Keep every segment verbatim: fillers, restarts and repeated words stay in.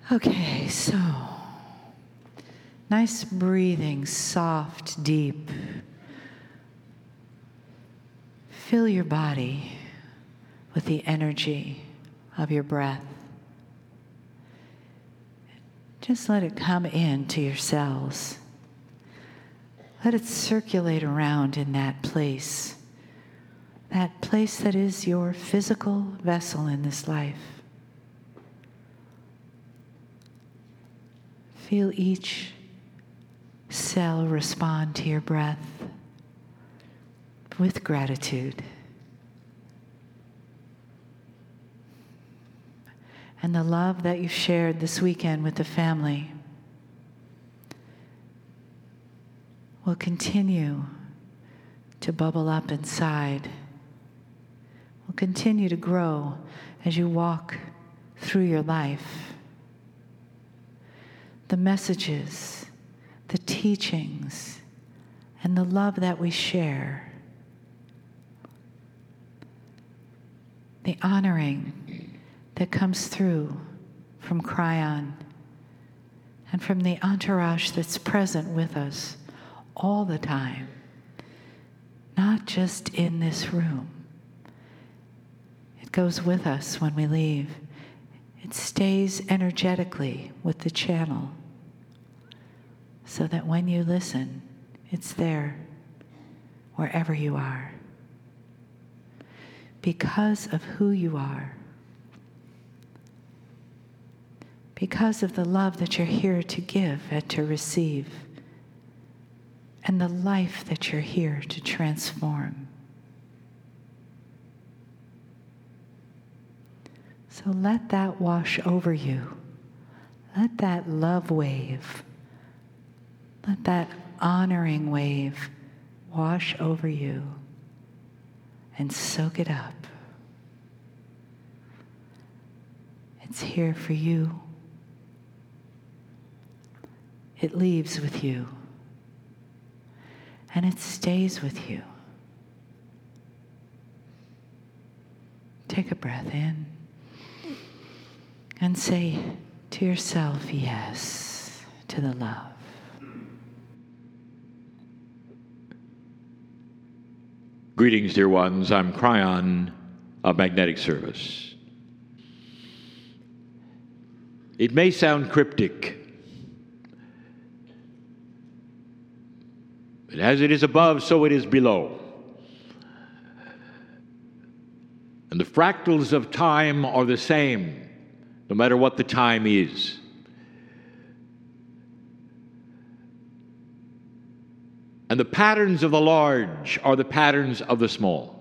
Okay, so nice breathing, soft, deep. Fill your body with the energy of your breath. Just let it come into your cells. Let it circulate around in that place, that place that is your physical vessel in this life. Feel each cell respond to your breath with gratitude. And the love that you shared this weekend with the family will continue to bubble up inside, will continue to grow as you walk through your life. The messages, the teachings, and the love that we share, the honoring that comes through from Kryon and from the entourage that's present with us all the time, not just in this room. It goes with us when we leave. It stays energetically with the channel so that when you listen, it's there wherever you are. Because of who you are. Because of the love that you're here to give and to receive. And the life that you're here to transform. So let that wash over you. Let that love wave, let that honoring wave wash over you and soak it up. It's here for you. It leaves with you. And it stays with you. Take a breath in. And say to yourself, yes, to the love. Greetings, dear ones. I'm Kryon of Magnetic Service. It may sound cryptic, but as it is above, so it is below. And the fractals of time are the same, no matter what the time is. And the patterns of the large are the patterns of the small.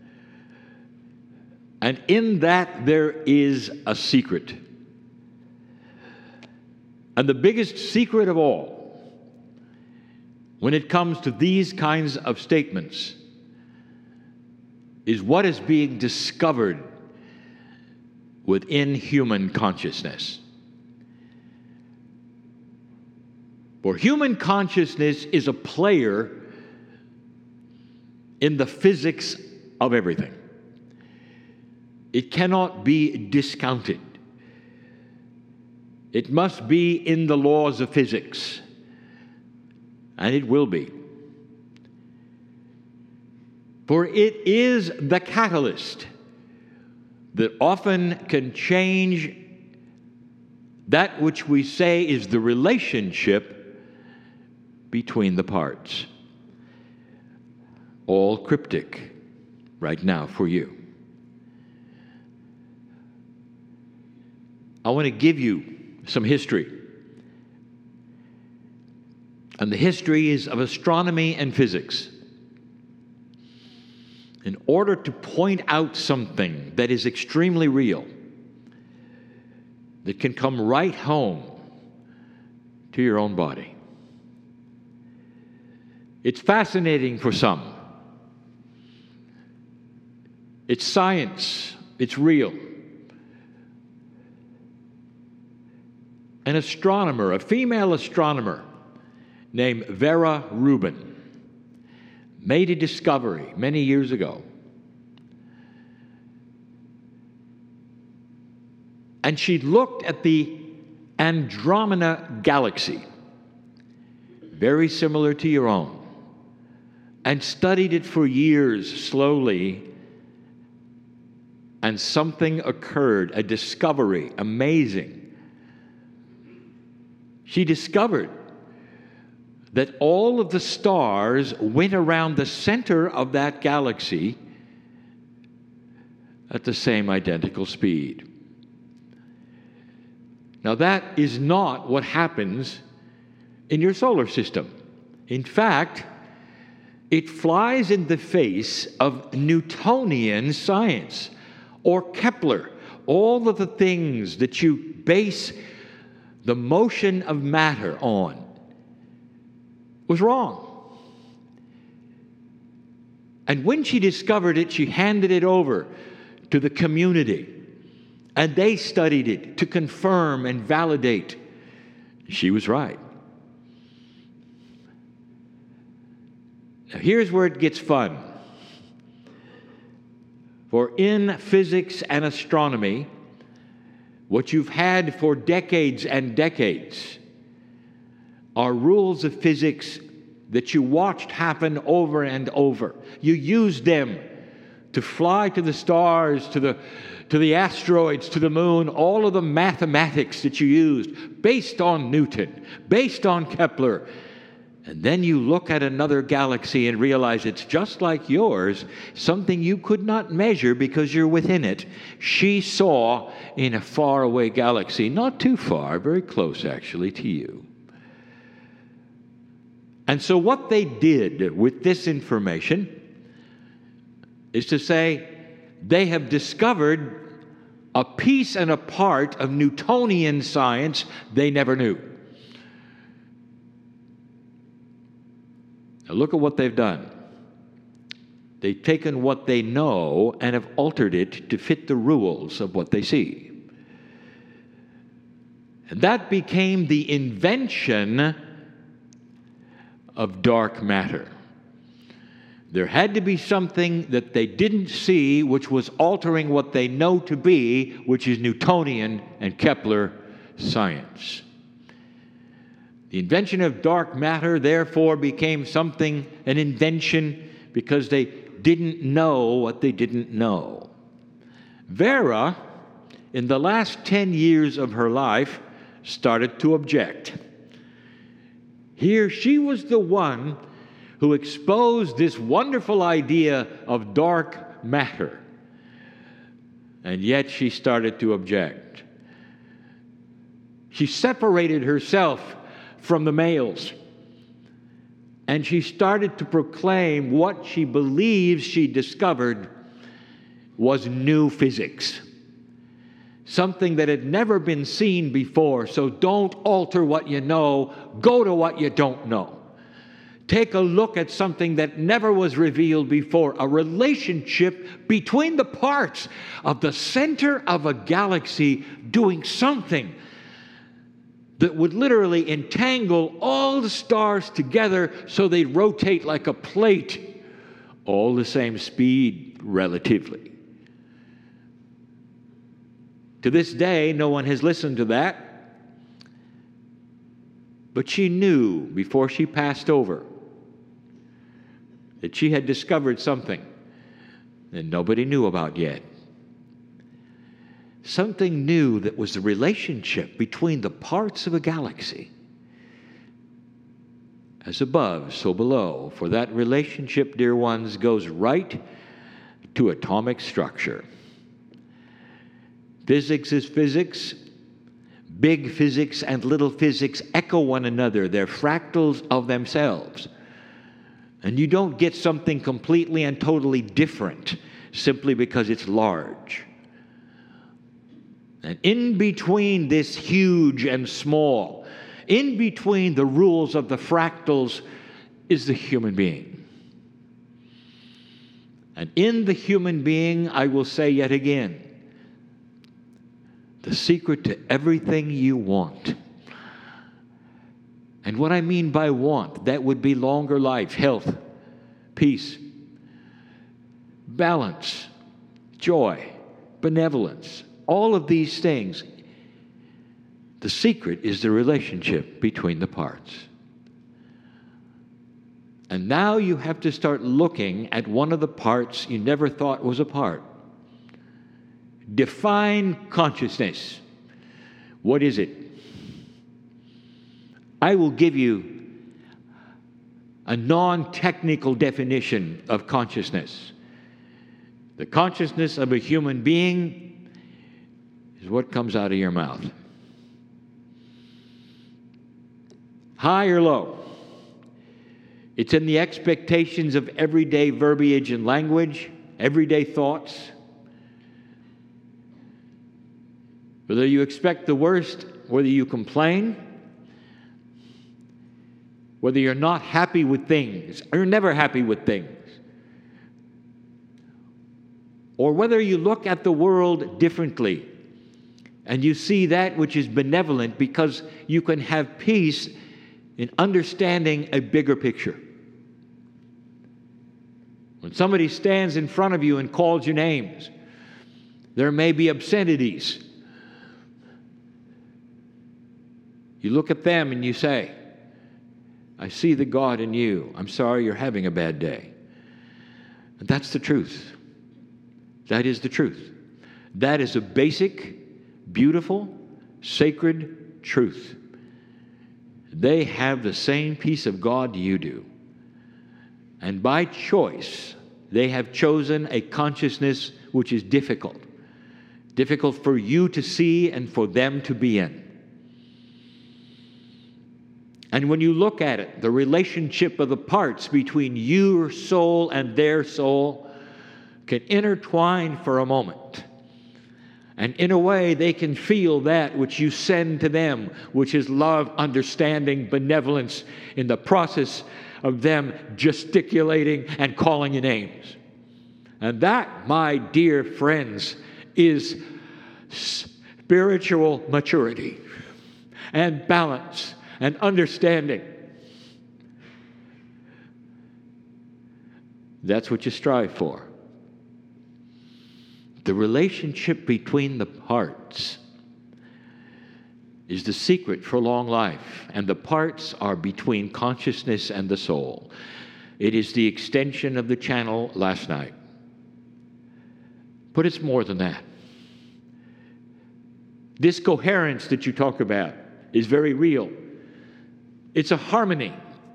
And in that there is a secret. And the biggest secret of all, when it comes to these kinds of statements, is what is being discovered within human consciousness. For human consciousness is a player in the physics of everything. It cannot be discounted. It must be in the laws of physics, and it will be. For it is the catalyst that often can change that which we say is the relationship between the parts. All cryptic right now for you. I want to give you some history. And the history is of astronomy and physics. In order to point out something that is extremely real, that can come right home to your own body. It's fascinating for some. It's science. It's real. An astronomer, a female astronomer named Vera Rubin, made a discovery many years ago. And she looked at the Andromeda Galaxy, very similar to your own, and studied it for years slowly, and something occurred, a discovery, amazing. She discovered that all of the stars went around the center of that galaxy at the same identical speed. Now, that is not what happens in your solar system. In fact, it flies in the face of Newtonian science, or Kepler. All of the things that you base the motion of matter on was wrong. And when she discovered it, she handed it over to the community, and they studied it to confirm and validate she was right. Now, here's where it gets fun. For in physics and astronomy, what you've had for decades and decades are rules of physics that you watched happen over and over. You used them to fly to the stars, to the, to the asteroids, to the moon, all of the mathematics that you used based on Newton, based on Kepler. And then you look at another galaxy and realize it's just like yours, something you could not measure because you're within it. She saw in a faraway galaxy, not too far, very close actually to you. And so what they did with this information is to say they have discovered a piece and a part of Newtonian science they never knew. Now look at what they've done. They've taken what they know and have altered it to fit the rules of what they see. And that became the invention of dark matter. There had to be something that they didn't see which was altering what they know to be, which is Newtonian and Kepler science. The invention of dark matter, therefore, became something, an invention, because they didn't know what they didn't know. Vera, in the last ten years of her life, started to object. Here, she was the one who exposed this wonderful idea of dark matter. And yet she started to object. She separated herself from the males, and she started to proclaim what she believes she discovered was new physics, something that had never been seen before. So don't alter what you know, go to what you don't know. Take a look at something that never was revealed before, a relationship between the parts of the center of a galaxy doing something that would literally entangle all the stars together so they'd rotate like a plate, all the same speed relatively. To this day, no one has listened to that, but she knew before she passed over that she had discovered something that nobody knew about yet. Something new that was the relationship between the parts of a galaxy. As above, so below. For that relationship, dear ones, goes right to atomic structure. Physics is physics. Big physics and little physics echo one another. They're fractals of themselves. And you don't get something completely and totally different simply because it's large. And in between this huge and small, in between the rules of the fractals, is the human being. And in the human being, I will say yet again, the secret to everything you want. And what I mean by want, that would be longer life, health, peace, balance, joy, benevolence. All of these things, The secret is the relationship between the parts. And now you have to start looking at one of the parts you never thought was a part. Define consciousness. What is it? I will give you a non-technical definition of consciousness. The consciousness of a human being is what comes out of your mouth. High or low? It's in the expectations of everyday verbiage and language, everyday thoughts. Whether you expect the worst, whether you complain, whether you're not happy with things, or you're never happy with things, or whether you look at the world differently and you see that which is benevolent because you can have peace in understanding a bigger picture. When somebody stands in front of you and calls you names, there may be obscenities. You look at them and you say, I see the God in you. I'm sorry you're having a bad day. And that's the truth. That is the truth. That is a basic, beautiful, sacred truth. They have the same peace of God you do. And by choice, they have chosen a consciousness which is difficult. Difficult for you to see and for them to be in. And when you look at it, the relationship of the parts between your soul and their soul can intertwine for a moment. And in a way, they can feel that which you send to them, which is love, understanding, benevolence, in the process of them gesticulating and calling you names. And that, my dear friends, is spiritual maturity and balance and understanding. That's what you strive for. The relationship between the parts is the secret for long life, and the parts are between consciousness and the soul. It is the extension of the channel last night. But it's more than that. This coherence that you talk about is very real. It's a harmony.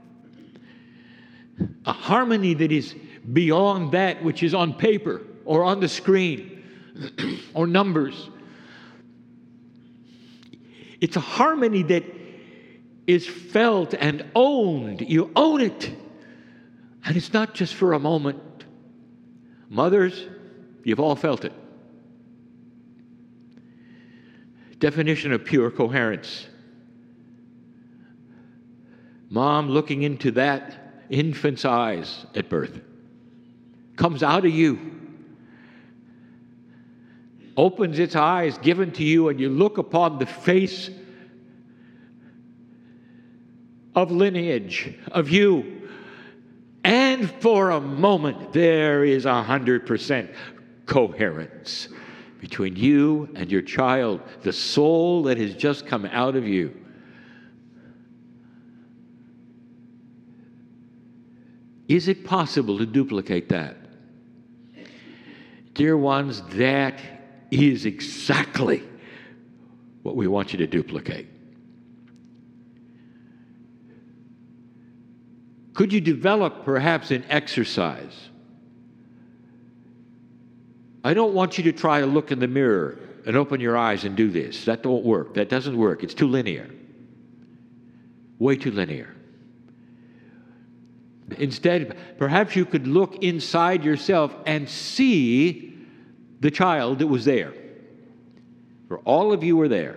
A harmony that is beyond that which is on paper or on the screen or numbers. It's a harmony that is felt and owned. You own it. And it's not just for a moment. Mothers, you've all felt it. Definition of pure coherence. Mom looking into that infant's eyes at birth. Comes out of you. Opens its eyes given to you, and you look upon the face of lineage, of you. And for a moment, there is a hundred percent coherence between you and your child, the soul that has just come out of you. Is it possible to duplicate that? Dear ones, that is exactly what we want you to duplicate. Could you develop perhaps an exercise? I don't want you to try to look in the mirror and open your eyes and do this. That won't work. That doesn't work. It's too linear. Way too linear. Instead, perhaps you could look inside yourself and see the child that was there. For all of you were there.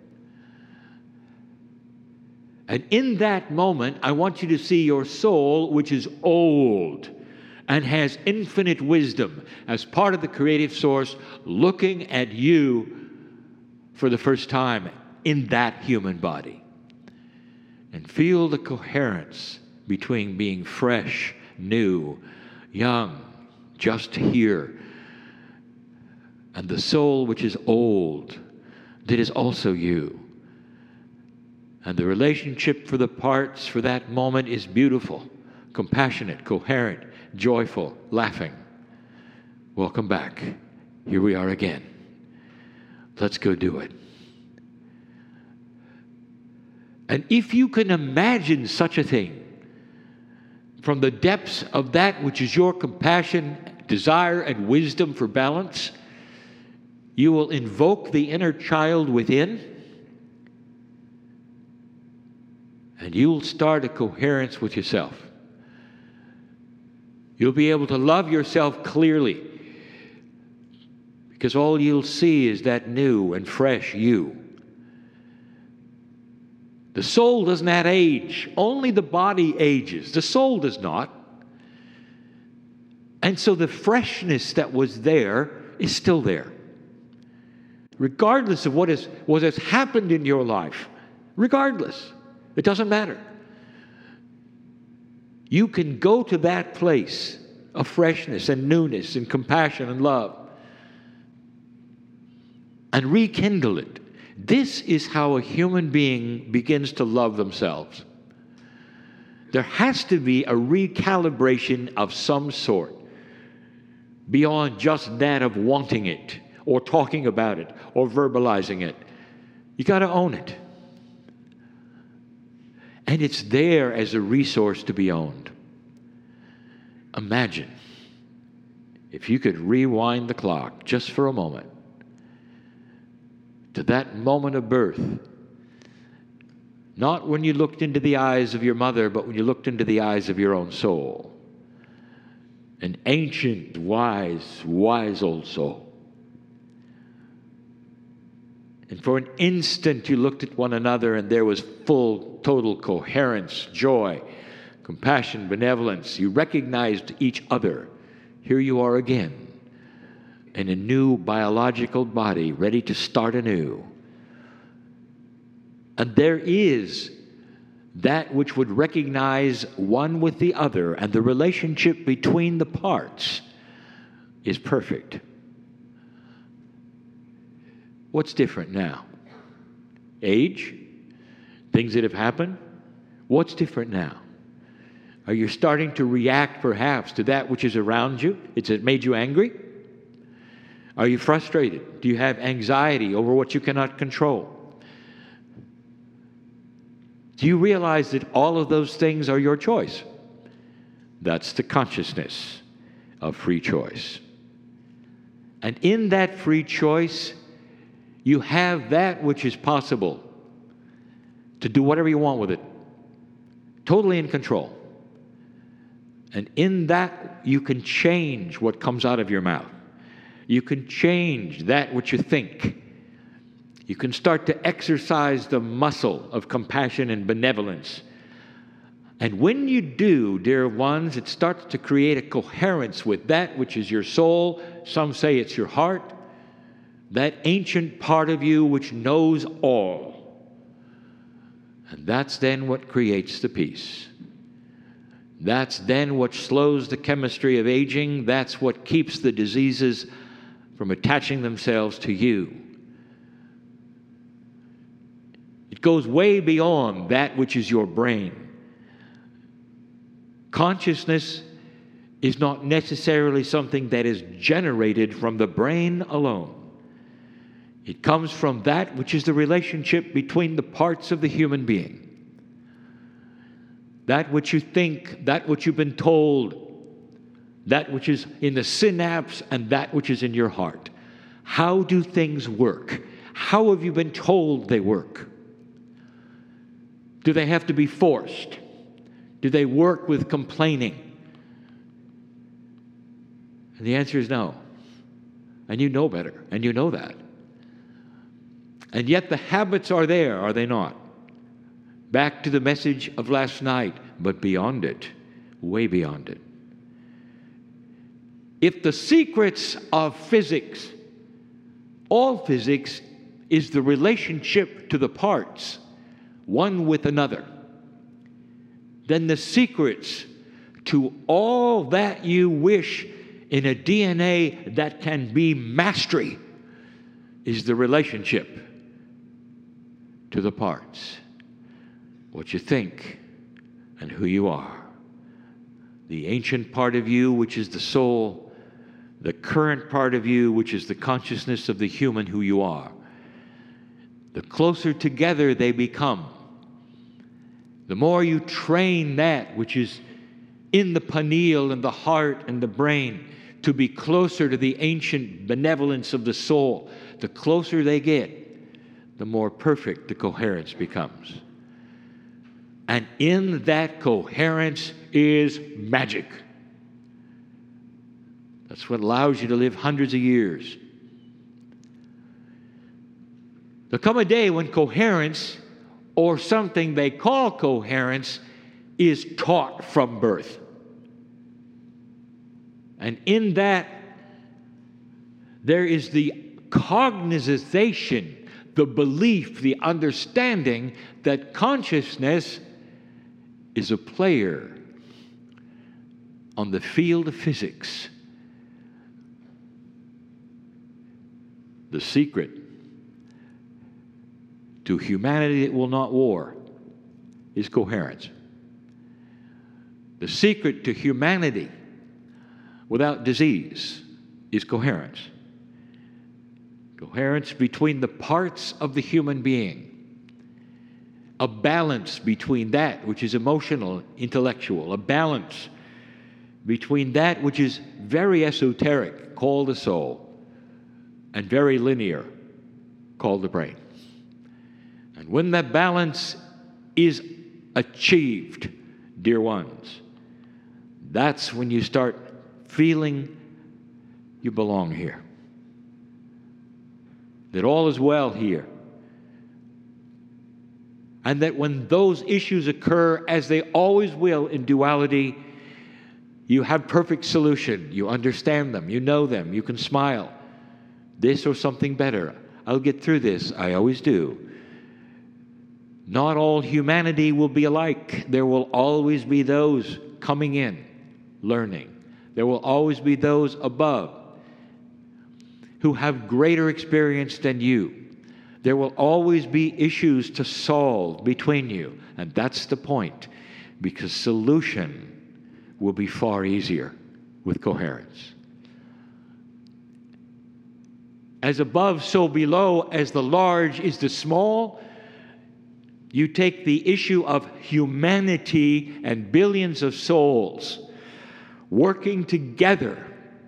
And in that moment, I want you to see your soul, which is old and has infinite wisdom, as part of the creative source, looking at you for the first time in that human body. And feel the coherence between being fresh, new, young, just here, and the soul which is old, that is also you. And the relationship for the parts for that moment is beautiful, compassionate, coherent, joyful, laughing. Welcome back. Here we are again. Let's go do it. And if you can imagine such a thing from the depths of that which is your compassion, desire, and wisdom for balance, you will invoke the inner child within, and you'll start a coherence with yourself. You'll be able to love yourself clearly, because all you'll see is that new and fresh you. The soul does not age. Only the body ages. The soul does not. And so the freshness that was there is still there. Regardless of what, is, what has happened in your life, regardless, it doesn't matter. You can go to that place of freshness and newness and compassion and love and rekindle it. This is how a human being begins to love themselves. There has to be a recalibration of some sort beyond just that of wanting it or talking about it or verbalizing it. You got to own it. And it's there as a resource to be owned. Imagine if you could rewind the clock just for a moment to that moment of birth. Not when you looked into the eyes of your mother, but when you looked into the eyes of your own soul. An ancient, wise, wise old soul. And for an instant you looked at one another and there was full, total coherence, joy, compassion, benevolence. You recognized each other. Here you are again in a new biological body, ready to start anew. And there is that which would recognize one with the other, and the relationship between the parts is perfect. What's different now? Age? Things that have happened? What's different now? Are you starting to react perhaps to that which is around you? It's made you angry? Are you frustrated? Do you have anxiety over what you cannot control? Do you realize that all of those things are your choice? That's the consciousness of free choice. And in that free choice, you have that which is possible to do whatever you want with it. Totally in control. And in that, you can change what comes out of your mouth. You can change that which you think. You can start to exercise the muscle of compassion and benevolence. And when you do, dear ones, it starts to create a coherence with that which is your soul. Some say it's your heart. That ancient part of you which knows all. And that's then what creates the peace. That's then what slows the chemistry of aging. That's what keeps the diseases from attaching themselves to you. It goes way beyond that which is your brain. Consciousness is not necessarily something that is generated from the brain alone. It comes from that which is the relationship between the parts of the human being. That which you think, that which you've been told, that which is in the synapse and that which is in your heart. How do things work? How have you been told they work? Do they have to be forced? Do they work with complaining? And the answer is no. And you know better, and you know that. And yet the habits are there, are they not? Back to the message of last night, but beyond it, way beyond it. If the secrets of physics, all physics, is the relationship to the parts, one with another, then the secrets to all that you wish in a D N A that can be mastery is the relationship to the parts. what you think, and who you are. The ancient part of you, which is the soul, the current part of you, which is the consciousness of the human who you are. The closer together they become, the more you train that which is in the pineal and the heart and the brain to be closer to the ancient benevolence of the soul. The closer they get, the more perfect the coherence becomes. And in that coherence is magic. That's what allows you to live hundreds of years. There'll come a day when coherence, or something they call coherence, is taught from birth. And in that, there is the cognization, the belief, the understanding that consciousness is a player on the field of physics. The secret to humanity that will not war is coherence. The secret to humanity without disease is coherence. Coherence between the parts of the human being. A balance between that which is emotional, intellectual. A balance between that which is very esoteric, called the soul, and very linear, called the brain. And when that balance is achieved, dear ones, that's when you start feeling you belong here. That all is well here. And that when those issues occur, as they always will in duality, you have perfect solution. You understand them. You know them. You can smile. This or something better. I'll get through this. I always do. Not all humanity will be alike. There will always be those coming in, learning. There will always be those above who have greater experience than you. There will always be issues to solve between you. And that's the point, because solution will be far easier with coherence. As above, so below, as the large is the small, you take the issue of humanity and billions of souls working together,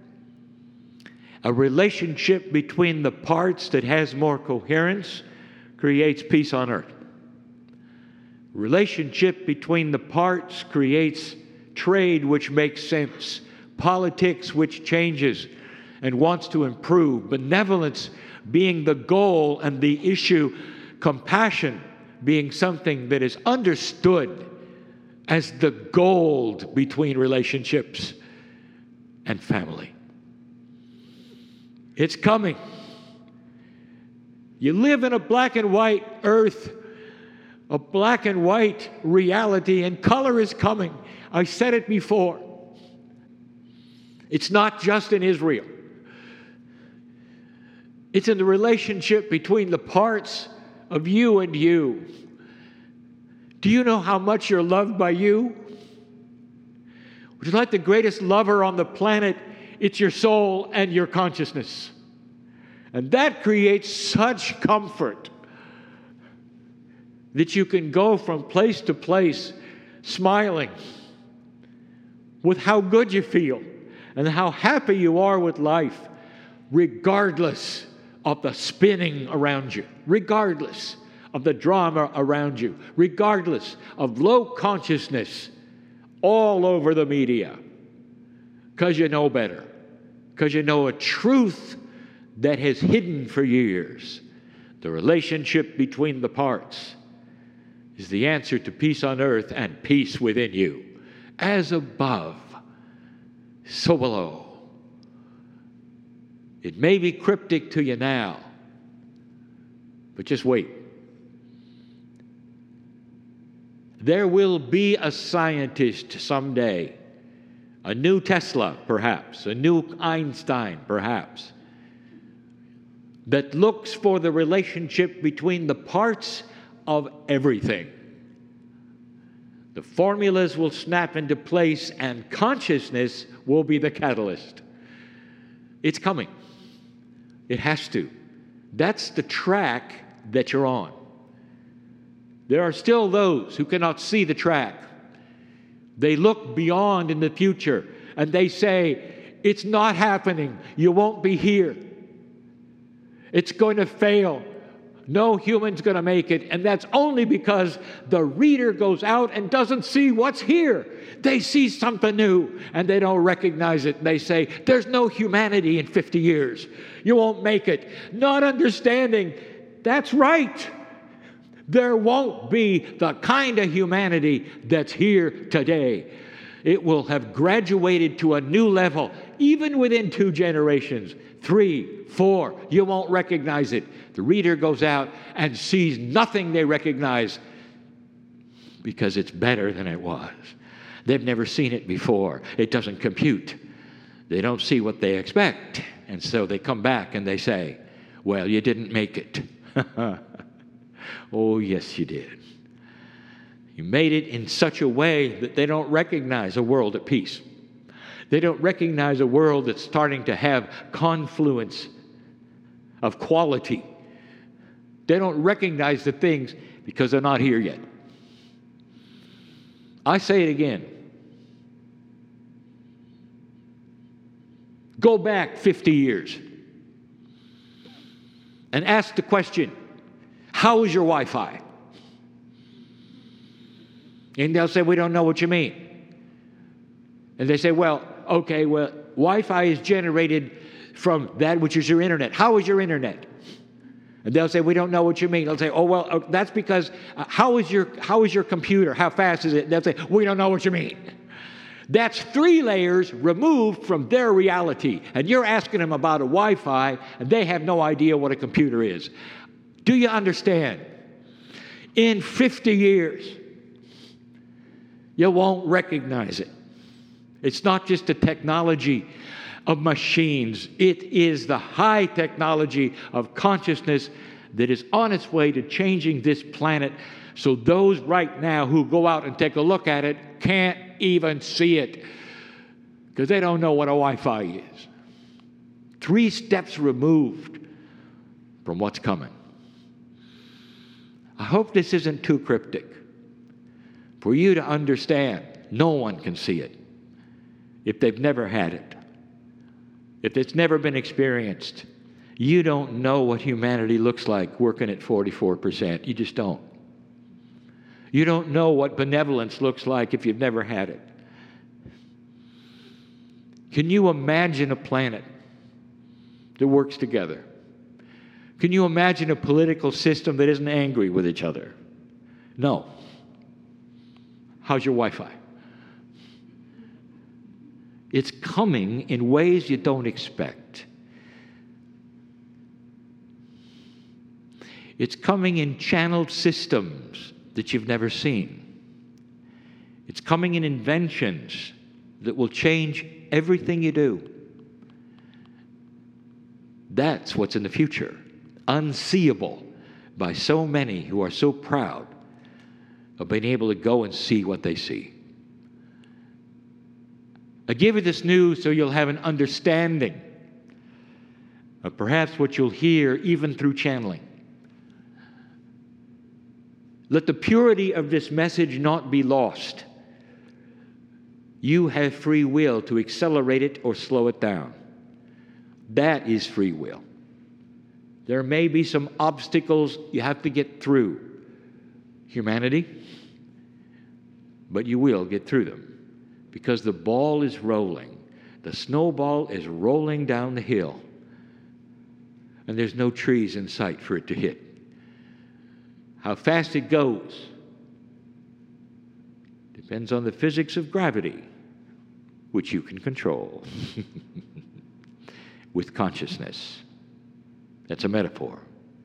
a relationship between the parts that has more coherence creates peace on earth. Relationship between the parts creates trade which makes sense, politics which changes and wants to improve, benevolence being the goal and the issue, compassion being something that is understood as the gold between relationships and family. It's coming. You live in a black and white earth, a black and white reality, and color is coming. I said it before. It's not just in Israel. It's in the relationship between the parts of you and you. Do you know how much you're loved by you? Would you like the greatest lover on the planet? It's your soul and your consciousness. And that creates such comfort that you can go from place to place smiling with how good you feel and how happy you are with life, regardless of the spinning around you, regardless of the drama around you, regardless of low consciousness all over the media, because you know better, because you know a truth that has hidden for years. The relationship between the parts is the answer to peace on earth and peace within you. As above, so below. It may be cryptic to you now, but just wait. There will be a scientist someday, a new Tesla perhaps, a new Einstein perhaps, that looks for the relationship between the parts of everything. The formulas will snap into place, and consciousness will be the catalyst. It's coming. It has to. That's the track that you're on. There are still those who cannot see the track. They look beyond in the future, and they say, it's not happening. You won't be here. It's going to fail. No human's going to make it. And that's only because the reader goes out and doesn't see what's here. They see something new and they don't recognize it. They say, there's no humanity in fifty years. You won't make it. Not understanding, that's right. There won't be the kind of humanity that's here today. It will have graduated to a new level, even within two generations. Three, four, you won't recognize it. The reader goes out and sees nothing they recognize because it's better than it was. They've never seen it before. It doesn't compute. They don't see what they expect. And so they come back and they say, well, you didn't make it. Oh, yes, you did. You made it in such a way that they don't recognize a world at peace. They don't recognize a world that's starting to have confluence of quality. They don't recognize the things because they're not here yet. I say it again. Go back fifty years and ask the question, how is your Wi-Fi? And they'll say, we don't know what you mean. And they say, well, okay, well, Wi-Fi is generated from that which is your internet. How is your internet? And they'll say, we don't know what you mean. They'll say, oh, well, oh, that's because, uh, how is your how is your computer? How fast is it? And they'll say, we don't know what you mean. That's three layers removed from their reality. And you're asking them about a Wi-Fi, and they have no idea what a computer is. Do you understand? In fifty years, you won't recognize it. It's not just a technology of machines. It is the high technology of consciousness that is on its way to changing this planet. So those right now who go out and take a look at it can't even see it because they don't know what a Wi-Fi is. Three steps removed from what's coming. I hope this isn't too cryptic for you to understand. No one can see it if they've never had it. If it's never been experienced, you don't know what humanity looks like working at forty-four percent. You just don't. You don't know what benevolence looks like if you've never had it. Can you imagine a planet that works together? Can you imagine a political system that isn't angry with each other? No. How's your Wi-Fi? It's coming in ways you don't expect. It's coming in channeled systems that you've never seen. It's coming in inventions that will change everything you do. That's what's in the future, unseeable by so many who are so proud of being able to go and see what they see. I give you this news so you'll have an understanding of perhaps what you'll hear even through channeling. Let the purity of this message not be lost. You have free will to accelerate it or slow it down. That is free will. There may be some obstacles you have to get through, humanity, but you will get through them because the ball is rolling. The snowball is rolling down the hill, and there's no trees in sight for it to hit. How fast it goes depends on the physics of gravity, which you can control with consciousness. That's a metaphor.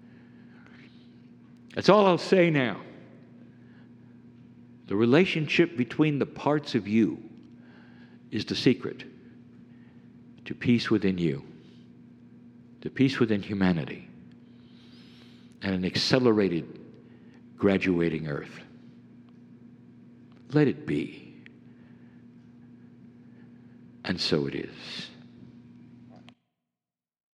That's all I'll say now. The relationship between the parts of you is the secret to peace within you, to peace within humanity, and an accelerated, graduating earth. let it be. And so it is.